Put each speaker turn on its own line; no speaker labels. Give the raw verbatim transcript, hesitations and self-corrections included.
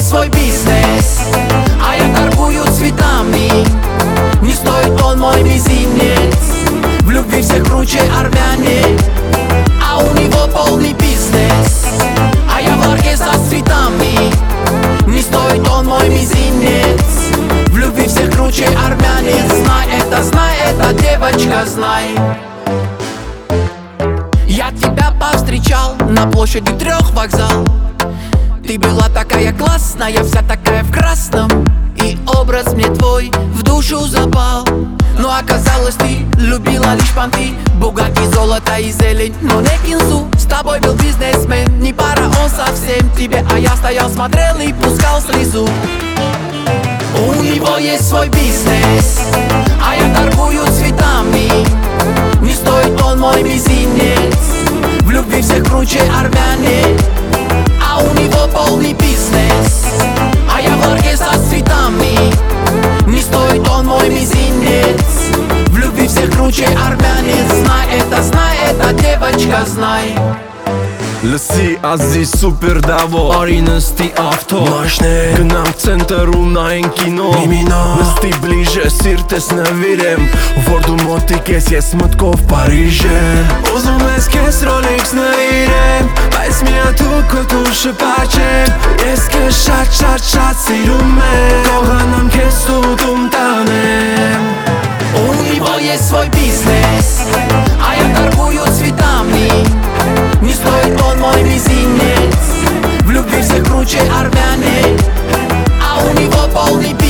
есть свой бизнес, а я торгую цветами. Не стоит он мой мизинец, в любви всех круче армяне. А у него полный бизнес, а я в ларьке со цветами. Не стоит он мой мизинец, в любви всех круче армяне. Знай это, знай это, девочка, знай. Я тебя повстречал на площади трех вокзал. Ты была такая классная, вся такая в красном, и образ мне твой в душу запал. Но оказалось, ты любила лишь понты, Бугатти, золото и зелень, но не кинзу. С тобой был бизнесмен, не пара он совсем тебе, а я стоял, смотрел и пускал слезу. У него есть свой бизнес, а я торгую цветами. Не стоит он мой мизинец, в любви всех круче армяне. А у него полный бизнес, а я в ларьке со цветами. Не стоит он мой мизинец, в любви всех круче армяне. Знай это, знай это, девочка, знай.
Լսի ազի սուպեր դավո Արի նստի ավթո Մաշներ Գնանք ցենտր ու նայենք կինո Միմինո Նստի բլիժը սիրտես նվիրեմ Որ դու մոտիկ ես ես մտքով Փարիժ եմ Ուզում ես քեզ Rolex նվիրեմ Բայց միաթու քո դուշը պաչեմ Ես քեզ շատ շատ շատ սիրում եմ Կողանամ քեզ տուտում տանեմ
У него есть свой бизнес, а я торгую цветами. Не стоит он мой мизинец, в любви всех круче армяне. А у него полный бизнес.